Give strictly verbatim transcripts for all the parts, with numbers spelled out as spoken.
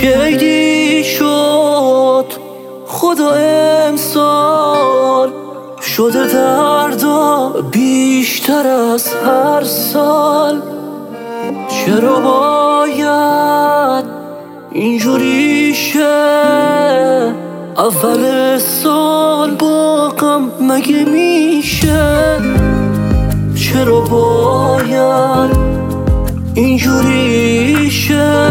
کیدی شد خدا امسال شده دردا بیشتر از هر سال. چرا باید اینجوری شه اول سال با غم مگه میشه؟ چرا باید اینجوری شه؟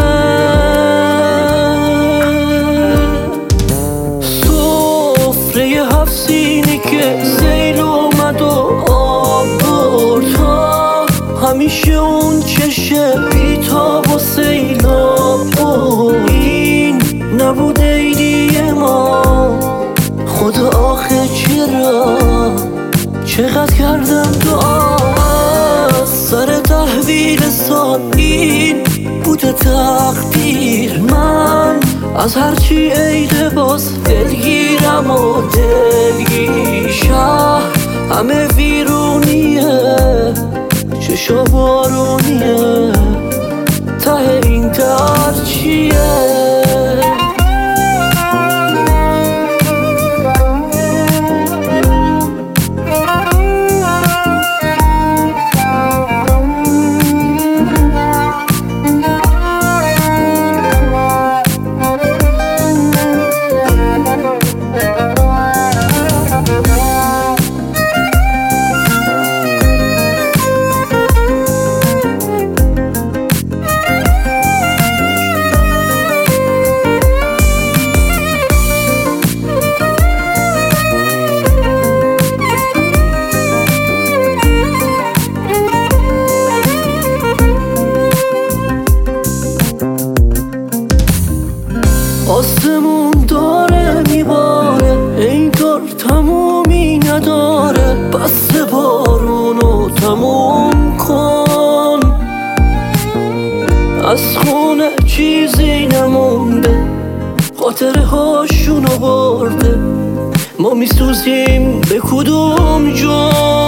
سفره هفت سینی که سیل اومد و آب برد، همیشه اون چشه بیتاب و سیلاب بود. این نبود عیدی ما، خدا آخه چرا چقدر کردم دعا از سر تحویل سال. این بوده تقدیر، من از هرچی عید باز دلگیرم و دلگیر. شهر همه ویرونیه، چشا بارونیه، ته این در چیه؟ آسمون داره میباره، اینطور تمومی نداره. بس بارونو تموم کن، از خونه چیزی نمونده، خاطره هاشونو برده. ما میسوزیم به کدوم جا؟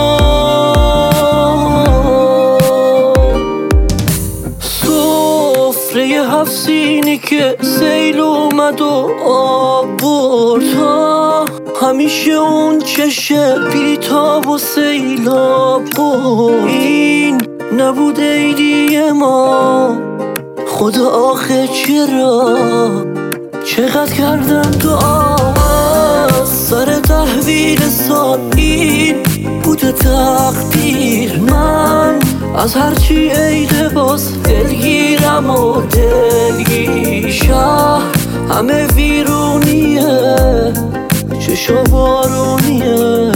سفره هفت سینی که سیل اومد و آب برد، همیشه اون چشه بیتاب و سیلاب بود. این نبود عیدی ما، خدا آخه چرا چقدر کردم دعا از سر تحویل سال. این بوده تقدیر، من از هرچی عید باز دلگیرم و دلگیر. شهر همه ویرونیه، چشا بارونیه،